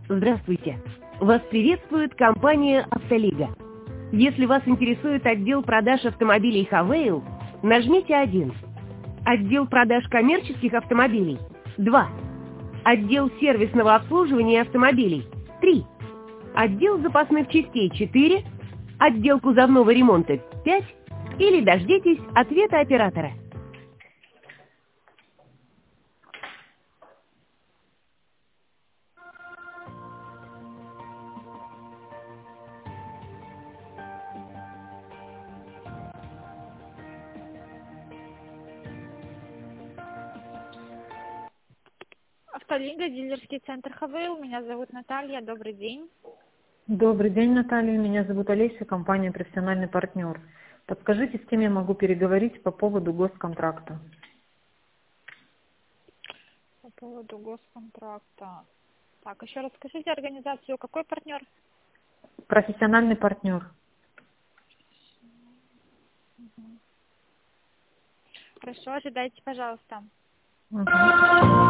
Здравствуйте! Вас приветствует компания «Автолига». Если вас интересует отдел продаж автомобилей «Хавейл», нажмите 1. Отдел продаж коммерческих автомобилей – 2. Отдел сервисного обслуживания автомобилей – 3. Отдел запасных частей – 4. Отдел кузовного ремонта – 5. Или дождитесь ответа оператора. Автолига, дилерский центр ХВ. Меня зовут Наталья. Добрый день. Добрый день, Наталья. Меня зовут Олеся, компания «Профессиональный партнер». Подскажите, с кем я могу переговорить по поводу госконтракта? По поводу госконтракта. Так, еще раз скажите организацию. Какой партнер? Профессиональный партнер. Хорошо, ожидайте, пожалуйста. Угу.